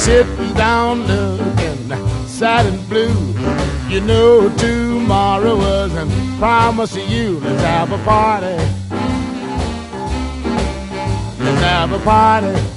sitting down looking sad and blue. You know tomorrow wasn't promised to you. Let's have a party. Let's have a party.